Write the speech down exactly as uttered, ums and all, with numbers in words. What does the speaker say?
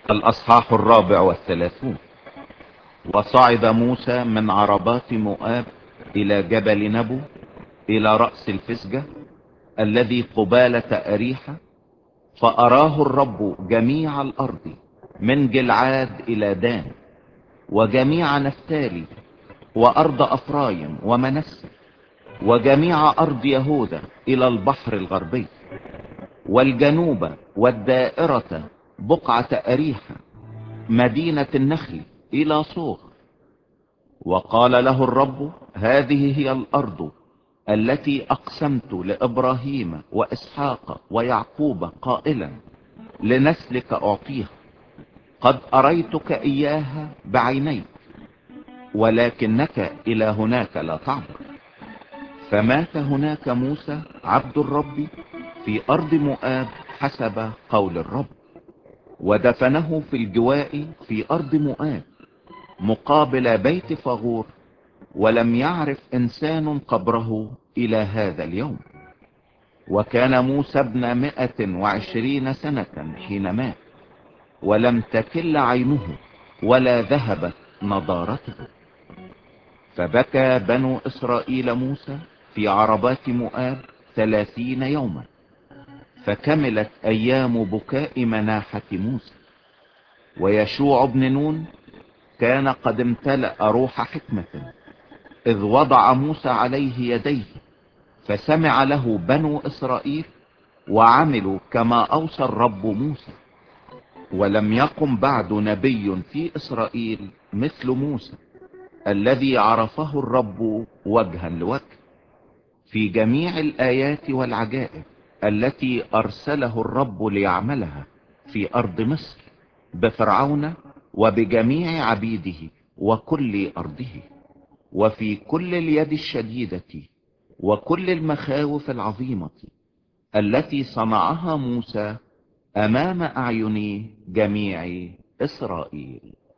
الأصحاح الرابع والثلاثون. وصعد موسى من عربات مؤاب إلى جبل نبو إلى رأس الفسجة الذي قبالة أريحة، فأراه الرب جميع الأرض من جلعاد إلى دان، وجميع نفتالي، وأرض أفرايم ومنسى، وجميع أرض يهوذا إلى البحر الغربي، والجنوب والدائرة بقعة أريحة مدينة النخل إلى صوغ. وقال له الرب: هذه هي الأرض التي أقسمت لإبراهيم وإسحاق ويعقوب قائلا: لنسلك أعطيها. قد أريتك إياها بعينيك، ولكنك إلى هناك لا تعبر. فمات هناك موسى عبد الرب في أرض مؤاب حسب قول الرب، ودفنه في الجواء في أرض مؤاب مقابل بيت فغور، ولم يعرف إنسان قبره إلى هذا اليوم. وكان موسى ابن مائة وعشرين سنة حين مات، ولم تكل عينه ولا ذهبت نضارته. فبكى بنو إسرائيل موسى في عربات مؤاب ثلاثين يوما، فكملت أيام بكاء مناحة موسى. ويشوع بن نون كان قد امتلأ روح حكمة، إذ وضع موسى عليه يديه، فسمع له بنو إسرائيل وعملوا كما أوصى الرب موسى. ولم يقم بعد نبي في إسرائيل مثل موسى، الذي عرفه الرب وجها لوجه في جميع الآيات والعجائب التي أرسله الرب ليعملها في أرض مصر بفرعون وبجميع عبيده وكل أرضه، وفي كل اليد الشديدة وكل المخاوف العظيمة التي صنعها موسى أمام أعين جميع إسرائيل.